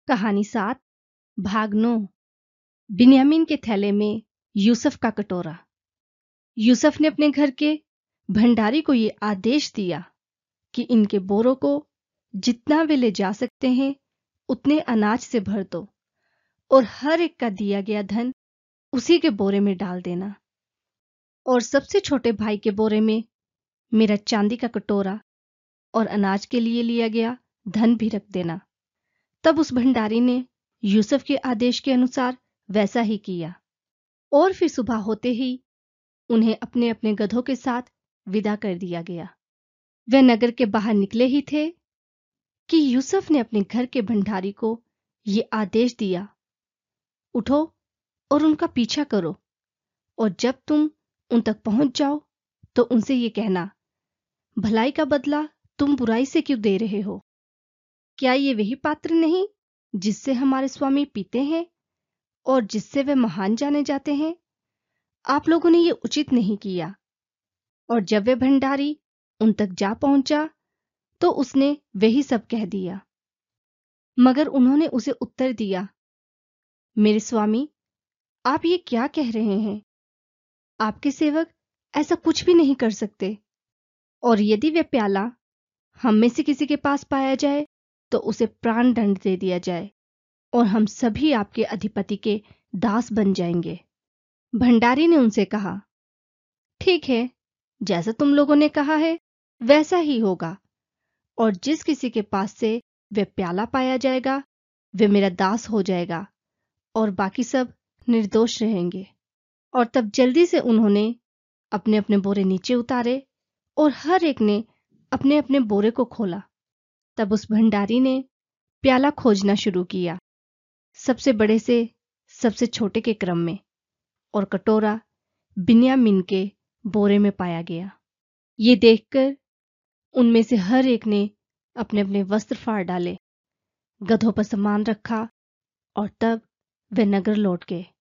कहानी 7 भाग 9 बिन्यामीन के थैले में यूसुफ का कटोरा। यूसुफ ने अपने घर के भंडारी को ये आदेश दिया कि इनके बोरों को जितना वे ले जा सकते हैं उतने अनाज से भर दो और हर एक का दिया गया धन उसी के बोरे में डाल देना, और सबसे छोटे भाई के बोरे में मेरा चांदी का कटोरा और अनाज के लिए लिया गया धन भी रख देना। तब उस भंडारी ने यूसुफ के आदेश के अनुसार वैसा ही किया, और फिर सुबह होते ही उन्हें अपने अपने गधों के साथ विदा कर दिया गया। वे नगर के बाहर निकले ही थे कि यूसुफ ने अपने घर के भंडारी को ये आदेश दिया, उठो और उनका पीछा करो, और जब तुम उन तक पहुंच जाओ तो उनसे ये कहना, भलाई का बदला तुम बुराई से क्यों दे रहे हो? क्या ये वही पात्र नहीं जिससे हमारे स्वामी पीते हैं और जिससे वे महान जाने जाते हैं? आप लोगों ने ये उचित नहीं किया। और जब वे भंडारी उन तक जा पहुंचा तो उसने वही सब कह दिया। मगर उन्होंने उसे उत्तर दिया, मेरे स्वामी, आप ये क्या कह रहे हैं? आपके सेवक ऐसा कुछ भी नहीं कर सकते। और यदि वे प्याला हम में से किसी के पास पाया जाए तो उसे प्राण दंड दे दिया जाए, और हम सभी आपके अधिपति के दास बन जाएंगे। भंडारी ने उनसे कहा, ठीक है, जैसा तुम लोगों ने कहा है वैसा ही होगा, और जिस किसी के पास से वे प्याला पाया जाएगा वे मेरा दास हो जाएगा, और बाकी सब निर्दोष रहेंगे। और तब जल्दी से उन्होंने अपने अपने बोरे नीचे उतारे और हर एक ने अपने अपने बोरे को खोला। तब उस भंडारी ने प्याला खोजना शुरू किया, सबसे बड़े से सबसे छोटे के क्रम में, और कटोरा बिन्यामीन के बोरे में पाया गया। ये देखकर उनमें से हर एक ने अपने अपने वस्त्र फाड़ डाले, गधों पर सामान रखा, और तब वे नगर लौट गए।